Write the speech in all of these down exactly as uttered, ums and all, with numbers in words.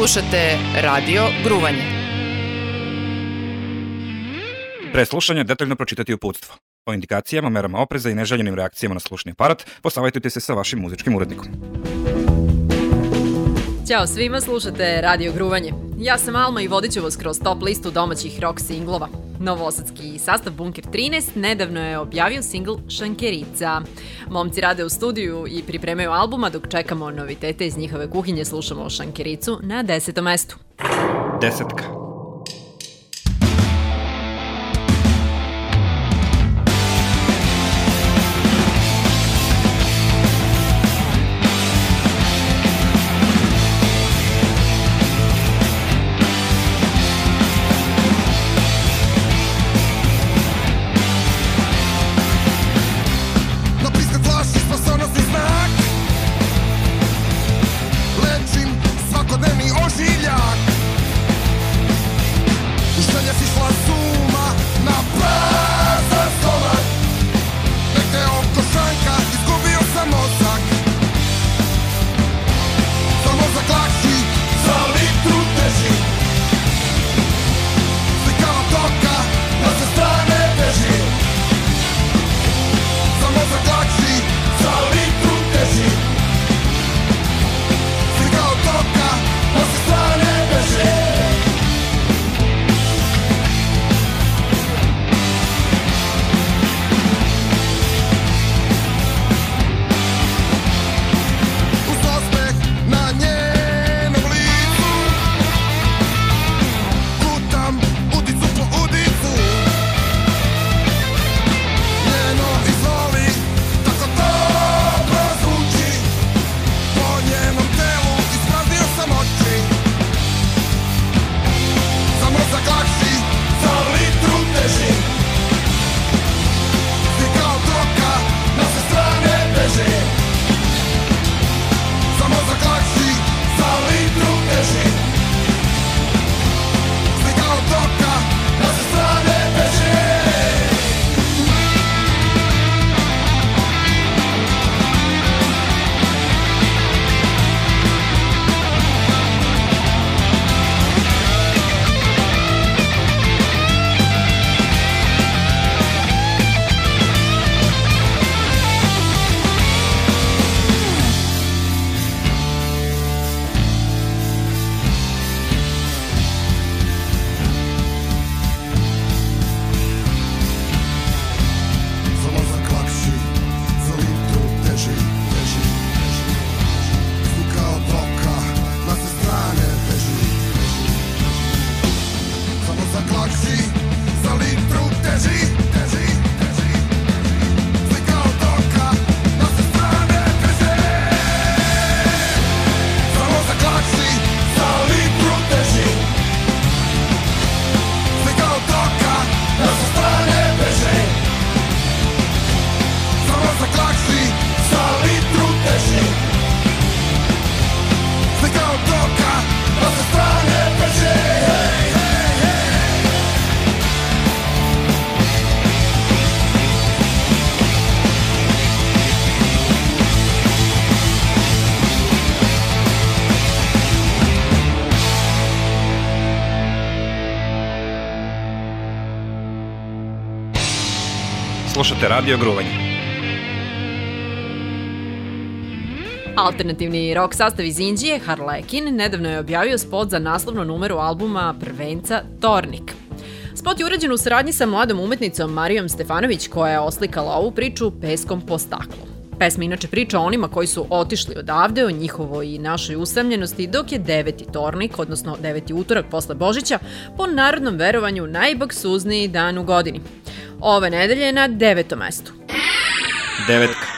Slušate Radio Gruvanje. Pre slušanja detaljno pročitati uputstvo. O indikacijama, merama opreza i neželjenim reakcijama na slušni aparat posavajtujte se sa vašim muzičkim urednikom. Ćao svima, slušate Radio Gruvanje. Ja sam Alma i vodit ću vas kroz top listu domaćih rock singlova. Novosadski sastav Bunker trinaest nedavno je objavio singl Šankerica. Momci rade u studiju i pripremaju albuma, dok čekamo novitete iz njihove kuhinje, slušamo Šankericu na desetom mestu. Desetka. Slušate Radio Gruvanje. Alternativni rock sastav iz Inđije, Harlekin, nedavno je objavio spot za naslovnu numeru albuma prvenca Tornik. Spot je urađen u saradnji sa mladom umetnicom Marijom Stefanović, koja je oslikala ovu priču peskom po staklu. Pesma inače priča o onima koji su otišli odavde, o njihovoj i našoj usamljenosti, dok je deveti tornik, odnosno deveti utorak posle Božića, po narodnom verovanju najbaksuzniji dan u godini. Ove nedelje na devetom mestu. Devetka.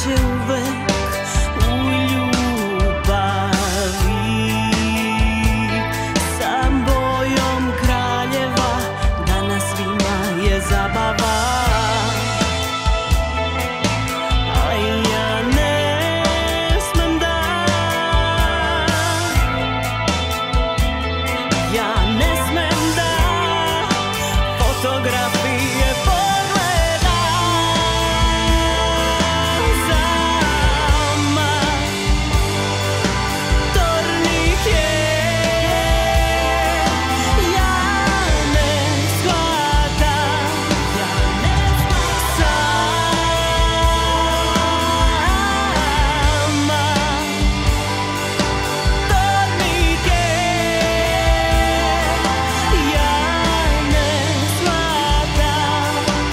će uvek u ljubavi. Sa bojom kraljeva danas svima je zabava. A ja ne smem da, ja ne smem da fotografije pogledam sama. Tornike ja ne shvatam, ja ne sama. Tornike ja ne shvatam.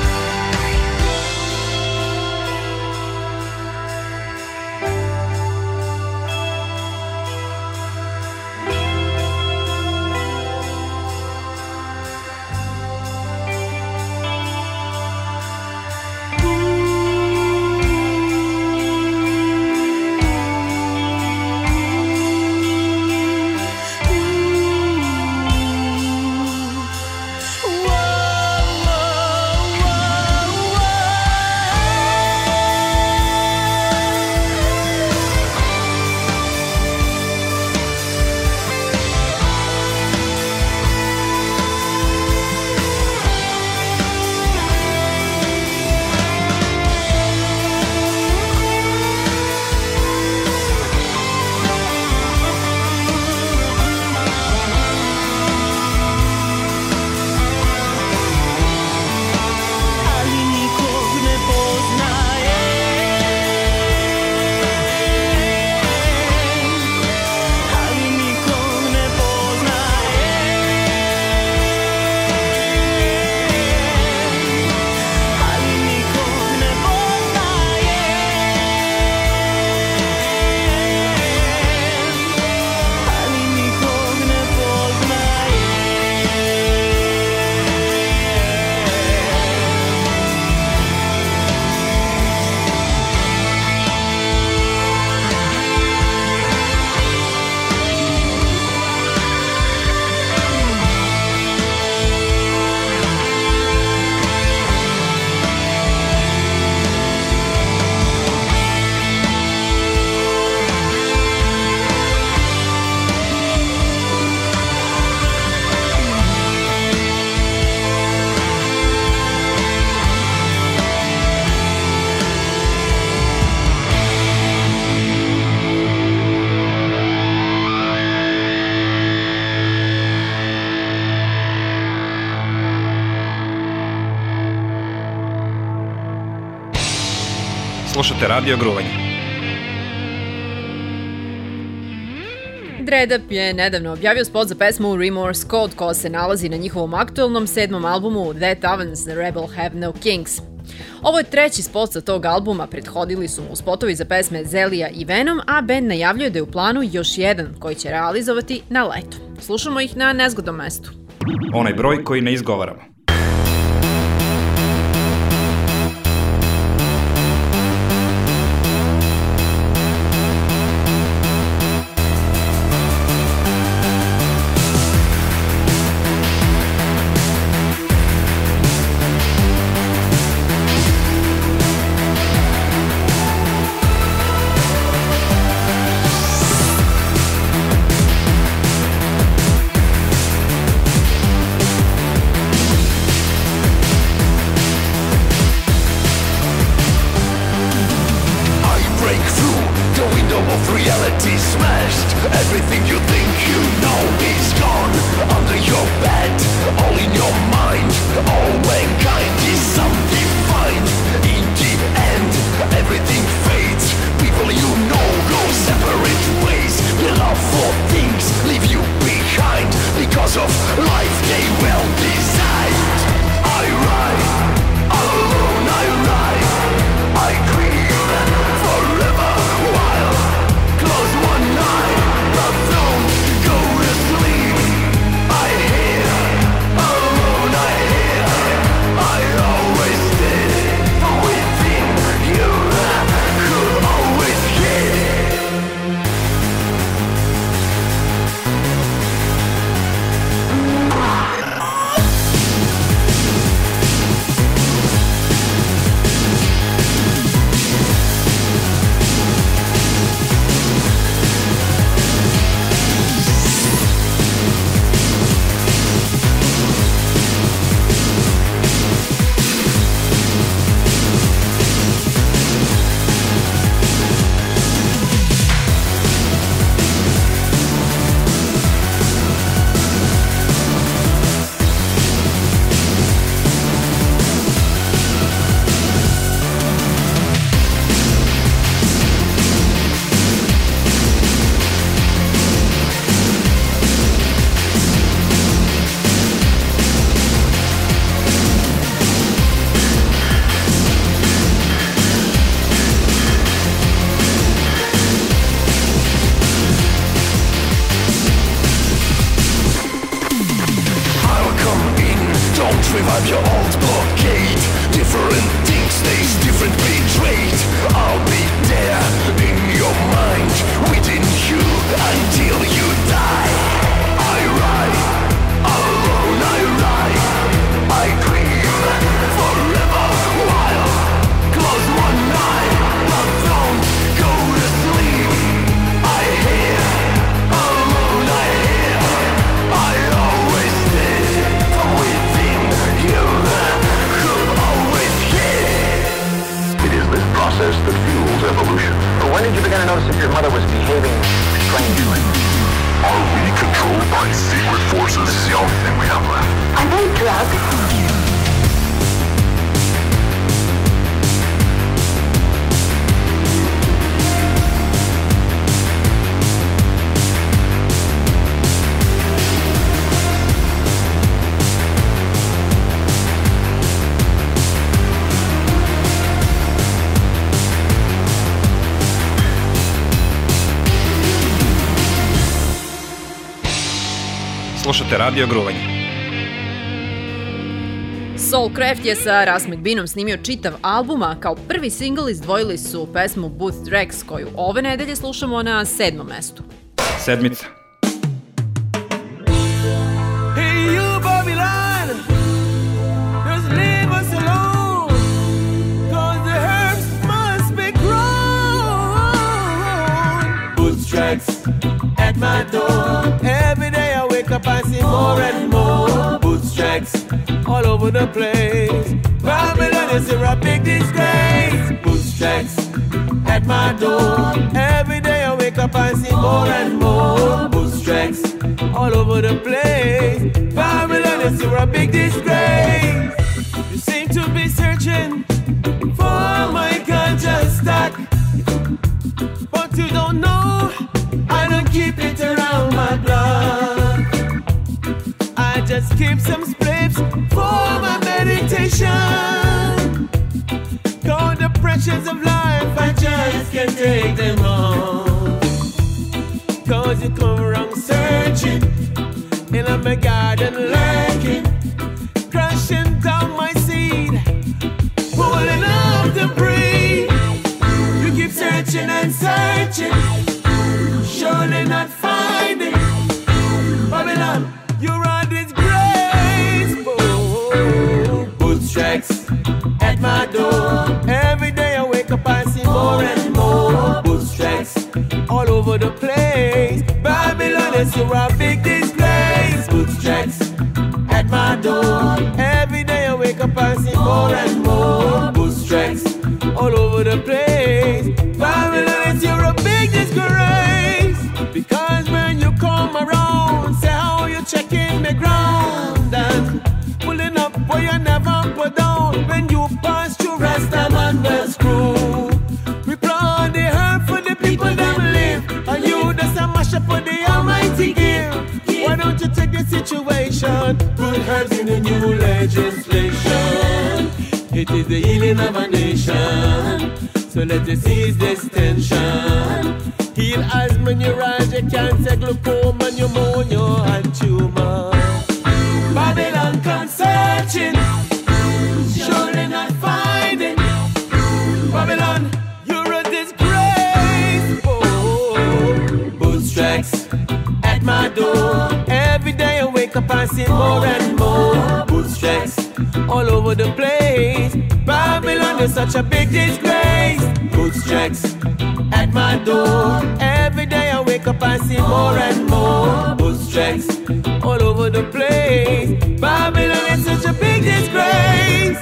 Ali nikog ne poznaje, ali nikog ne poznaje, ali nikog ne poznaje, ali nikog ne poznaje. Slušate Radio Gruvanje. Dread Up je nedavno objavio spot za pesmu Remorse Code koja se nalazi na njihovom aktualnom sedmom albumu That Ovens The Rebel Have No Kings. Ovo je treći spot sa tog albuma, prethodili su mu spotovi za pesme Zelija i Venom, a band najavljuje da je u planu još jedan koji će realizovati na leto. Slušamo ih na nezgodnom mestu. Onaj broj koji ne izgovaramo. I hear, alone I hear to notice if your mother was behaving strangely. Are we controlled by secret forces? This is the only thing we have left. Are they drugs? Slušate Radio Gruvanje. Soulcraft je sa Russ McBeanom snimio čitav album, a kao prvi singl izdvojili su pesmu Booth Drags, koju ove nedelje slušamo na sedmom mestu. Sedmica. Hey, you Babylon, just leave us alone, 'cause the herbs must be grown. Booth Drags at my door. Every day I wake up, I see more and more booth tracks all over the place. Babylon is a big disgrace. Booth tracks at my door. Every day I wake up, I see more and more booth tracks all over the place. Babylon is a big disgrace. You seem to be searching for my ganja stack, but you don't know I don't keep it around my block. I just keep some spliffs for my meditation. Cause the pressures of life, I just can't take them on. Cause you come around searching in my garden lurking, crushing down my seed, pulling up the breed. You keep searching and searching, surely not finding. Babylon, you're a disgrace. Oh, booth tracks at my door. Every day I wake up, I see more and more booth tracks all over the place. Babylon is a big disgrace. Booth tracks at my door. Every day I wake up, I see more and more booth tracks all over the place. Babylon is a big disgrace. Because when you come around, say how you checking the ground and pulling up where you never put down. When you pass through Rastaman the screw, we plant the herb for the people that live, and you just a mash up for the Almighty give. Why don't you take the situation, put herbs in the new legislation? It is the healing of a nation, so let us ease this tension. Heal asthma, neuralgia, cancer, glaucoma, pneumonia, and tumor. Babylon come searching, surely not finding. Babylon, you're a disgrace. Oh, booth tracks at my door. Every day I wake up, I see more and more booth tracks all over the place. Babylon is such a big disgrace. Booth tracks at my door. Every day I wake up, I see more and more booth tracks all over the place. Babylon is such a big disgrace.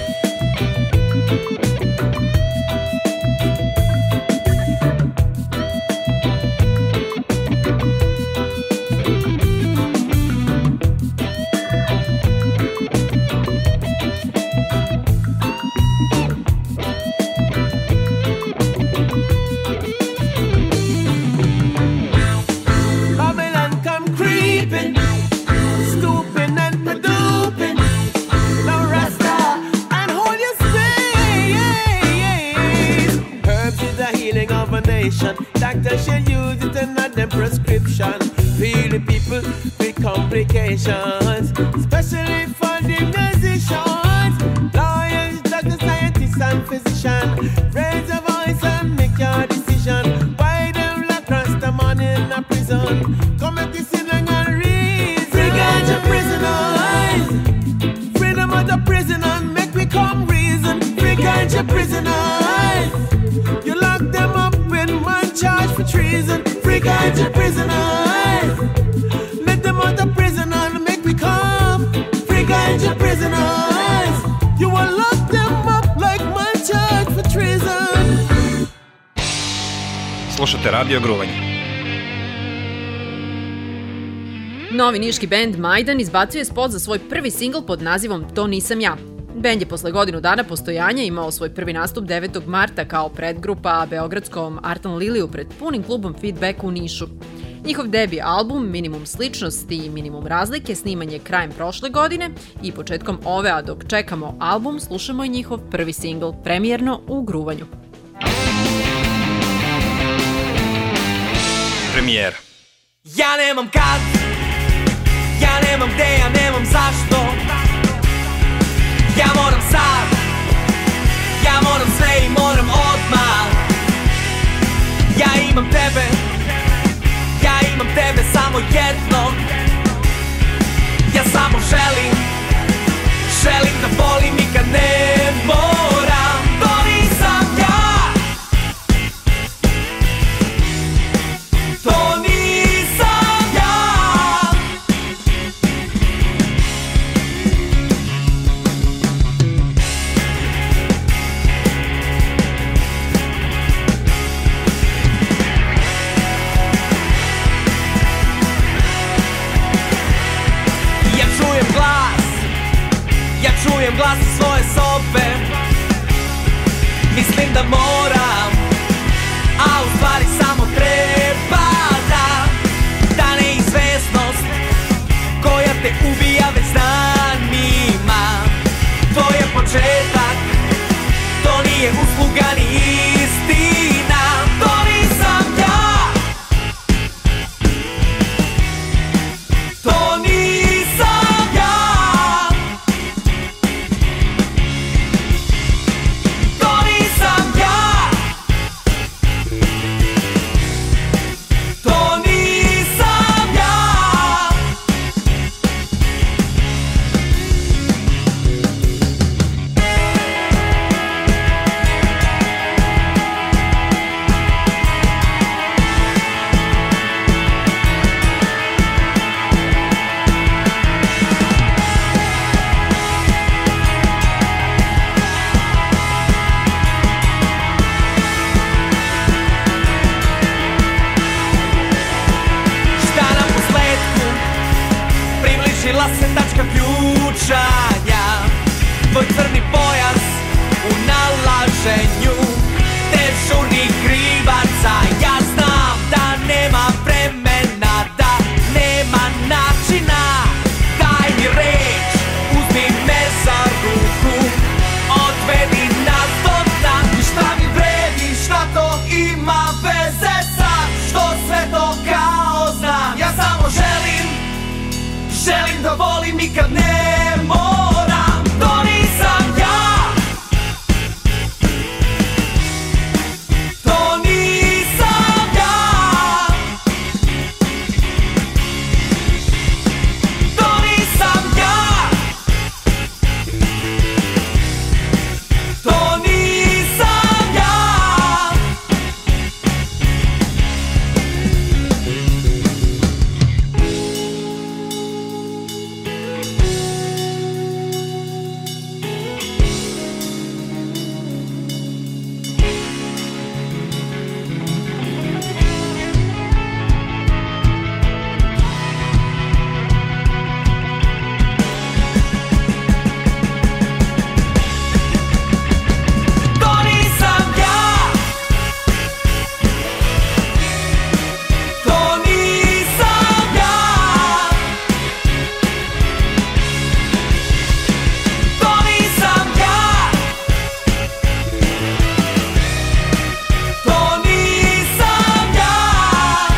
Doctors should use it and not them prescription. Feel the people with complications, especially for the musicians. Lawyers, doctors, scientists and physicians, raise a voice and make your decision. Why them like Rastaman in a prison? Come and listen and reason. Free ganja prisoners, freedom of the prison and make we come reason. Free ganja prisoners, you lock them up when man charged for treason. Free ganja prisoners, let them out of prison and make we come. Free ganja prisoners, you will lock them up like man charged for treason. Slušate Radio Gruvanje. Novi niški bend Majdan izbacio je spot za svoj prvi singl pod nazivom To nisam ja. Bend je posle godinu dana postojanja imao svoj prvi nastup devetog marta kao predgrupa beogradskom Artan Liliju pred punim klubom Feedback u Nišu. Njihov debi album Minimum sličnosti i Minimum razlike sniman je krajem prošle godine i početkom ove, a dok čekamo album, slušamo i njihov prvi singl, premijerno u Gruvanju. Premijera. Ja nemam kad, ja nemam gde, ja nemam zašto. Ja moram sad, ja moram sve i moram odmah. Ja imam tebe, ja imam tebe samo jedno. Ja samo želim, želim da volim i kad ne moram. To nisam ja, to nisam ja. Ja čujem glas, ja čujem glas iz svoje sobe. Mislim da moram, a u stvari samo treba da ta neizvesnost koja te ubija već danima. To je početak, to nije usluga ni istina. To nisam ja, to nisam ja, to nisam ja, to nisam ja. Šta na posledku približila se tačka ključanja. Tvoj crni pojas u nalaženju dežurnih krivaca. Ja znam da nema vremena, da nema načina. Daj mi reč, uzmi me za ruku, odvedi nas do dna. I šta mi vredi, šta to ima veze sad, što sve to kao znam. Ja samo želim, želim da volim i kad ne moram. To nisam ja, to nisam ja, to nisam ja, to nisam ja. To nisam ja, to nisam ja, to nisam ja, to nisam ja.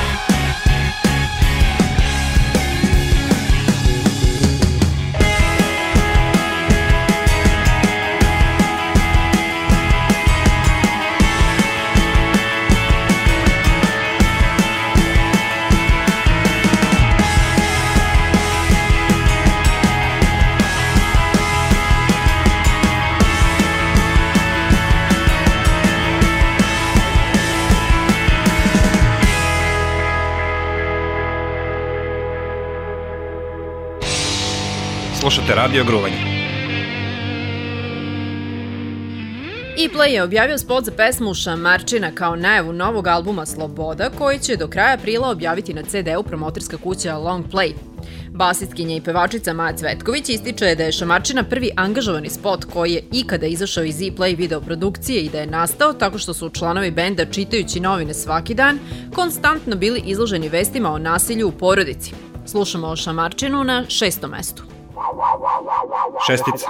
Slušate Radio Gruvanje. E-Play je objavio spot za pesmu Šamarčina kao najavu novog albuma Sloboda, koji će do kraja aprila objaviti na ce de-u promoterska kuća Long Play. Basistkinja i pevačica Maja Cvetković ističe da je Šamarčina prvi angažovani spot koji je ikada izašao iz E-Play videoprodukcije i da je nastao tako što su članovi benda, čitajući novine svaki dan, konstantno bili izloženi vestima o nasilju u porodici. Slušamo o Šamarčinu na šestom mestu. Šestica.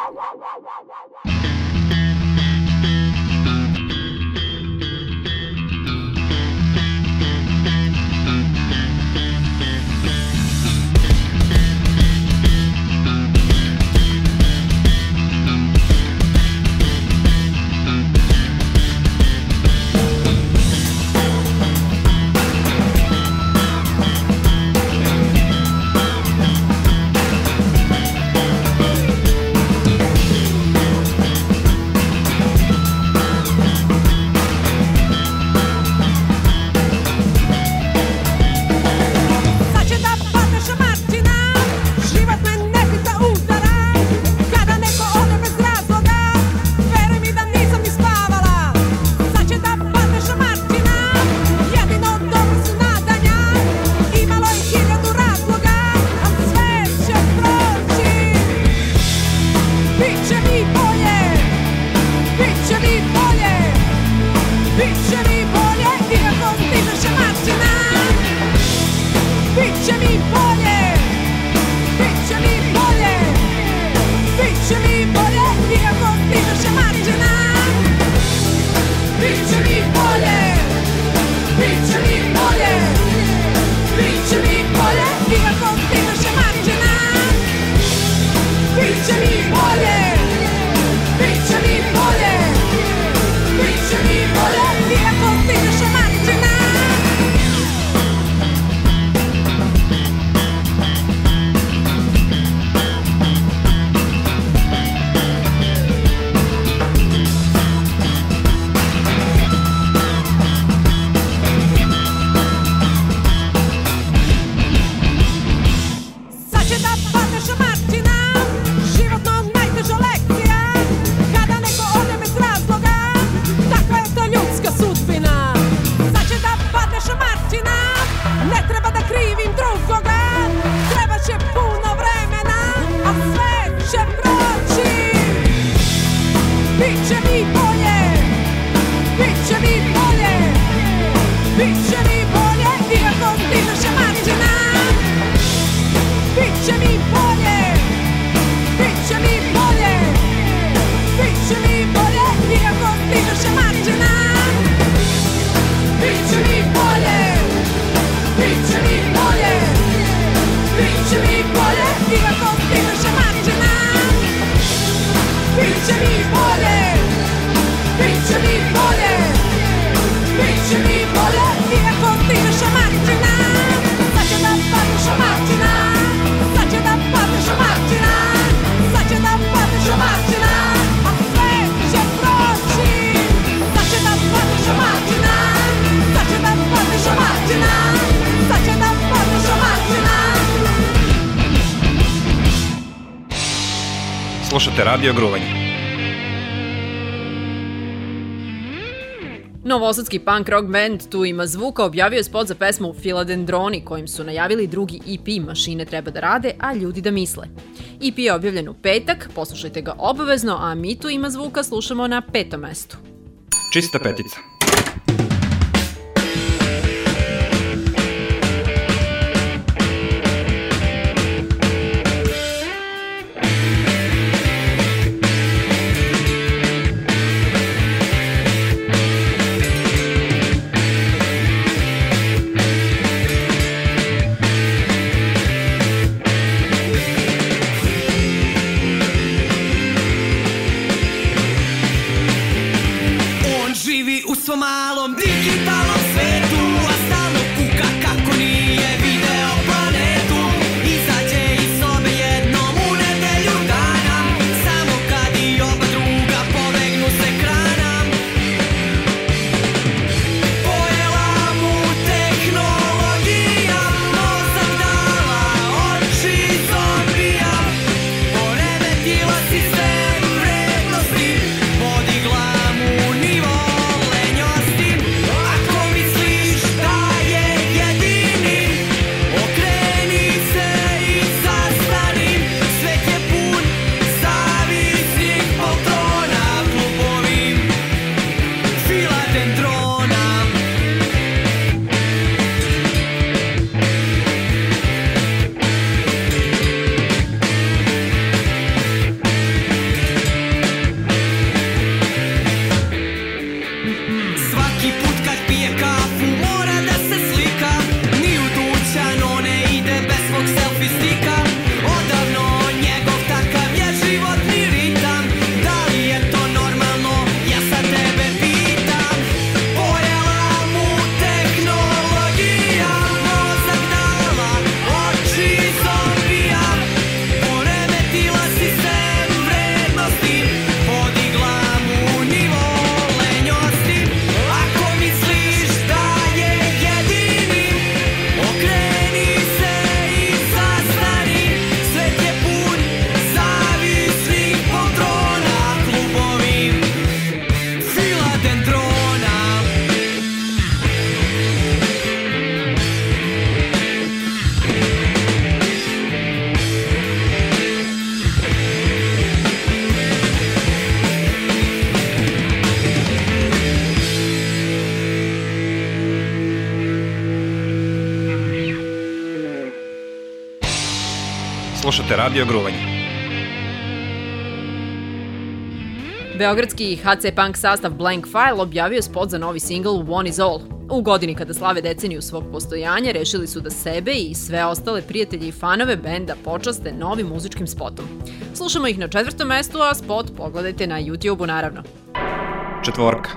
Slušate Radio Gruvanje. Novosadski punk rock band Tu ima zvuka objavio spot za pesmu Filadendroni, kojim su najavili drugi E P Mašine treba da rade, a ljudi da misle. E P je objavljen u petak, poslušajte ga obavezno, a mi Tu ima zvuka slušamo na petom mestu. Čista petica. Živi u Slušate Radio Gruvanje. Beogradski H C punk sastav Blank File objavio spot za novi singl One Is All. U godini kada slave deceniju svog postojanja, rešili su da sebe i sve ostale prijatelje i fanove benda počaste novim muzičkim spotom. Slušamo ih na četvrtom mestu, a spot pogledajte na YouTube-u naravno. Četvorka.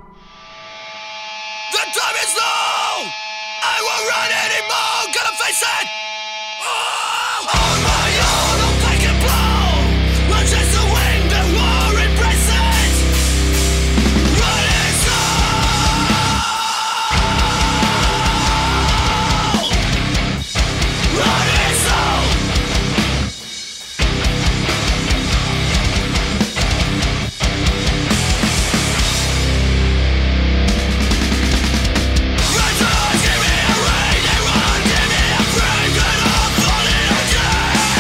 The time is low! I won't run anymore, gonna face it! Oh, on my own, I'll take a blow! I'll chase the wind, the war embraces! Running slow! Running slow! Run to us, give me a rain, and run, give me a break, and I'll fall in again!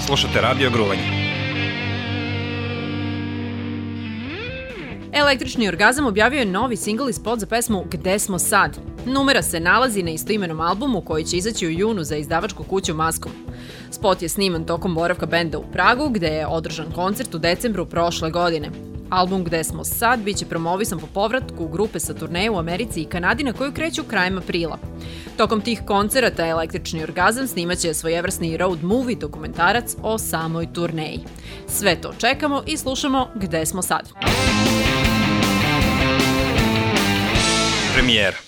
Slušate Radio Gruvanje. Električni orgazam objavio je novi singl i spot za pesmu Gde smo sad. Numera se nalazi na istoimenom albumu koji će izaći u junu za izdavačku kuću Maskom. Spot je sniman tokom boravka benda u Pragu, gde je održan koncert u decembru prošle godine. Album Gde smo sad biće promovisan po povratku grupe sa turneje u Americi i Kanadi na koju kreću krajem aprila. Tokom tih koncerata Električni orgazam snimaće svojevrsni road movie dokumentarac o samoj turneji. Sve to čekamo i slušamo Gde smo sad. Premijera.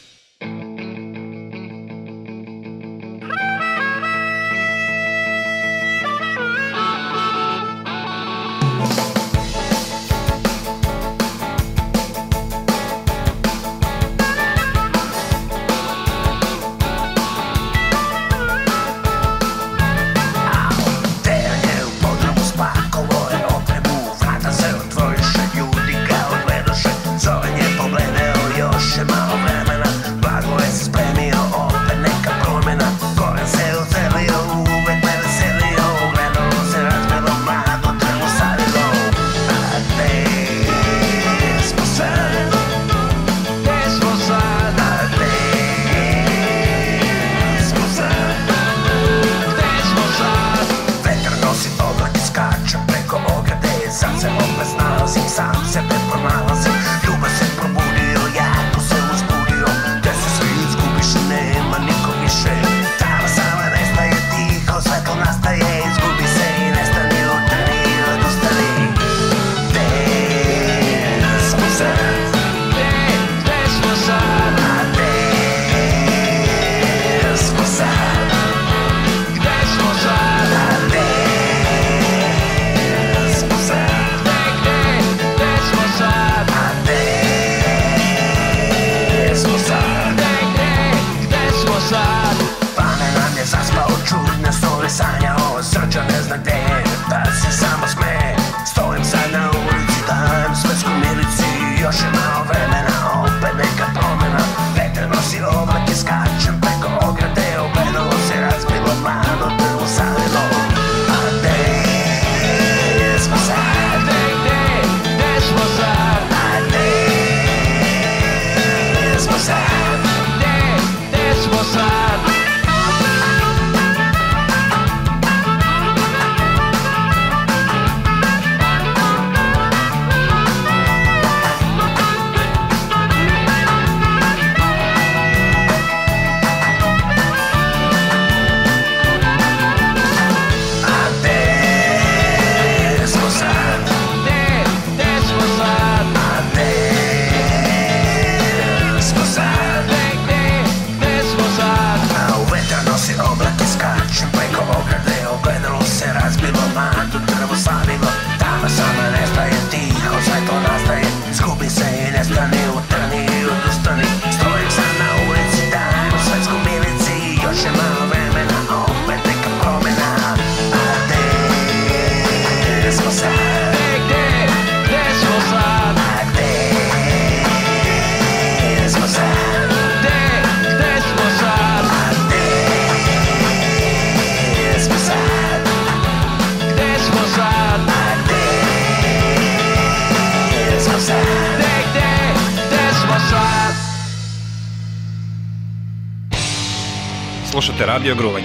Slušate Radio Gruvanje.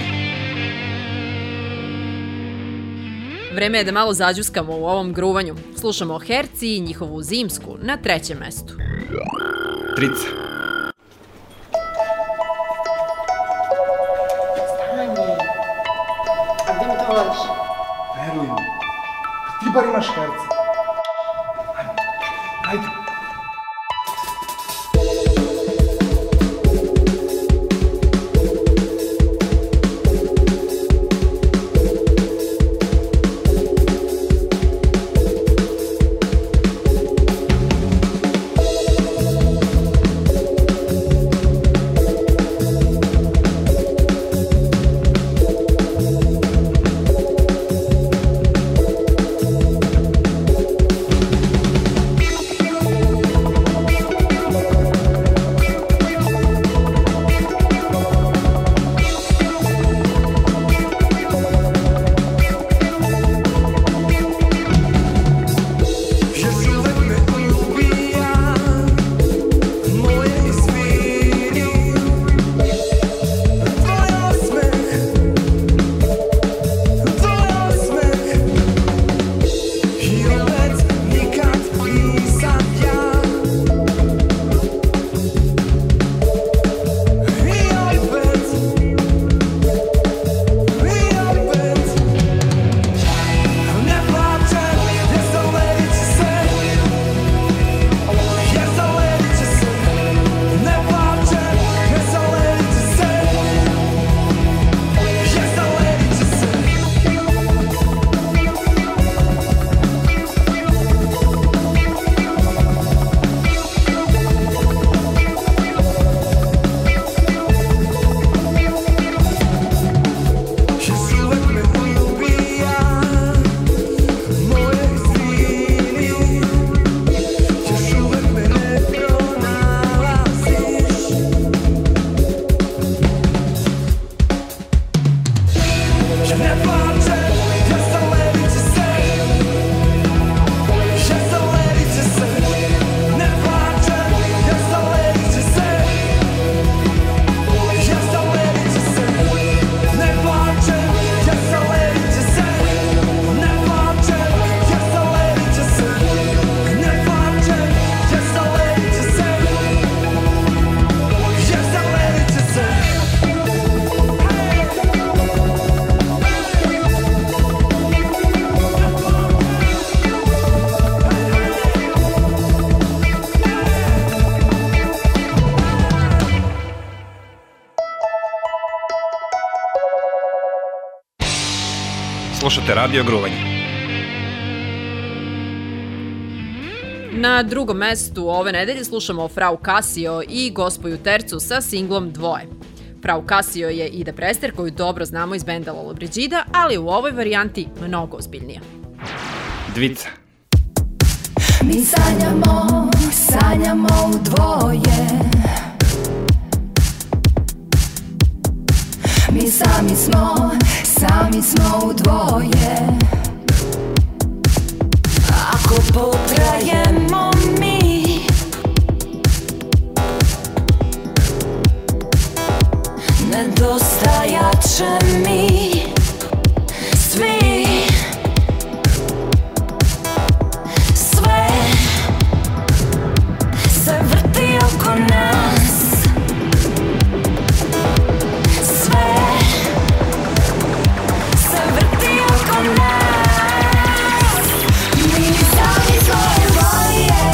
Vreme je da malo zađuskamo u ovom gruvanju. Slušamo Herci i njihovu Zimsku na trećem mestu. Trica. Stanje. A gde mi to vodiš? Veruj mi. Ti bar imaš Herca. Ajde. Ajde. Slušate Radio Gruvanje. Na drugom mestu ove nedelje slušamo Frau Casio i Gospoju Tercu sa singlom Dvoje. Frau Casio je Ida Prester koju dobro znamo iz benda Lollobrigida, ali u ovoj varijanti mnogo ozbiljnija. Dvica. Mi sanjamo, sanjamo u dvoje. Mi sami smo, sami smo u dvoje. Ako potrajemo mi, nedostajat će mi svi. Sve se vrti oko nas. Sve se vrti oko nas. Mi sami svoje volje.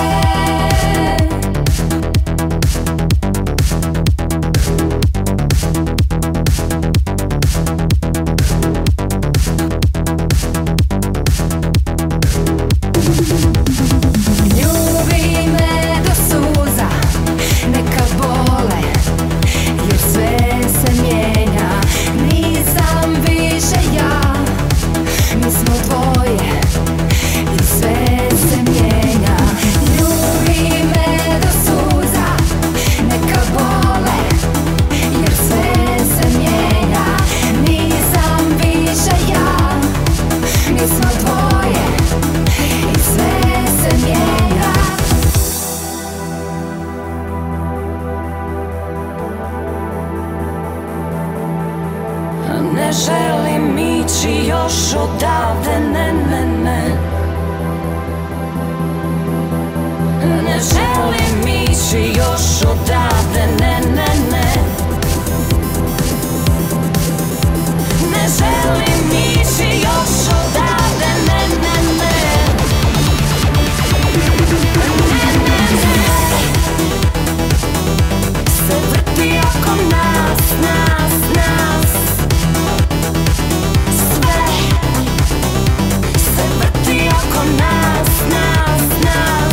Ljubi me do suza, neka bole, jer sve se mijenja. Nisam više ja, mi smo dvoje i sve se mijenja. Ljubi me do suza, neka bole, jer sve se mijenja. Nisam više ja, mi smo dvoje i sve se mijenja. Ne želim ići još odavde, ne, ne, ne. Ne želim ići još odavde, ne, ne, ne. Ne želim ići još odavde, ne, ne, ne. Ne, ne, ne. Se vrti oko nas, nas, nas. Sve se vrti oko nas, nas, nas.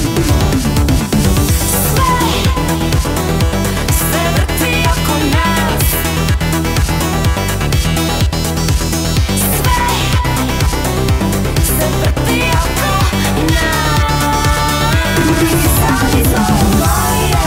Sve se vrti oko nas. Sve se vrti oko nas. Mi sami smo dvoje.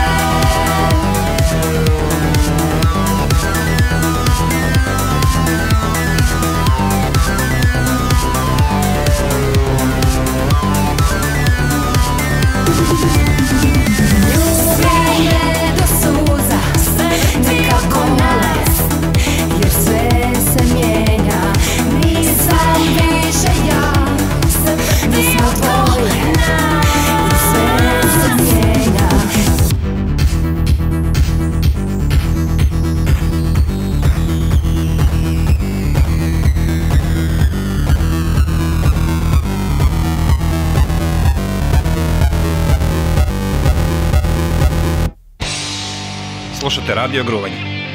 Ljubi me do suza, neka bole, jer sve se mijenja. Nisam više ja, mi smo dvoje i sve se mijenja. Slušate Radio Gruvanje.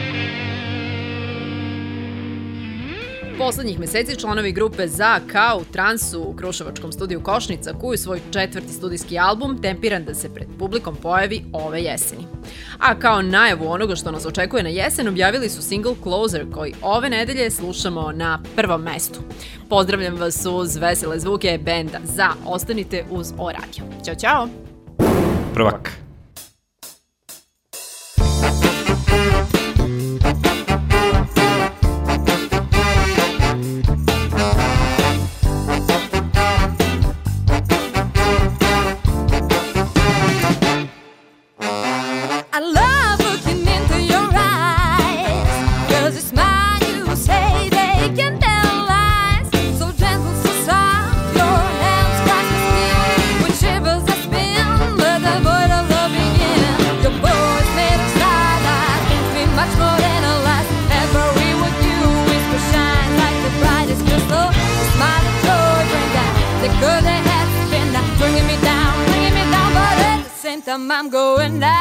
Poslednjih meseci članovi grupe Za Ka u transu u kruševačkom studiju Košnica kuju svoj četvrti studijski album tempiran da se pred publikom pojavi ove jeseni. A kao najavu onoga što nas očekuje na jesen objavili su single Closer koji ove nedelje slušamo na prvom mestu. Pozdravljam vas uz vesele zvuke benda Za. Ostanite uz O Radio. Ćao, čao! Prvak. I love looking into your eyes, 'cause you smile, you say they can tell lies. So gentle, so soft, your hands cross the skin. With shivers I spin, let the void of love begin. Your voice made of starlight, gives me much more than a last. Every word you whisper shines like the brightest crystal. Your smile and joy bring down the good they had been down, bringing me down, bringing me down, but at the same time I'm going down.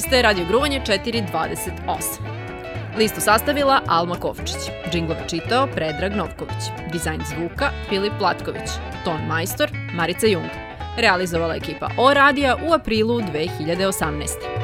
ste Radio Gruvanje četiri dvadeset osam. Listu sastavila Alma Kovčić, džinglove čitao Predrag Novković, dizajn zvuka Filip Latković, ton majstor Marica Jung. Realizovala ekipa O Radija u aprilu dve hiljade osamnaeste.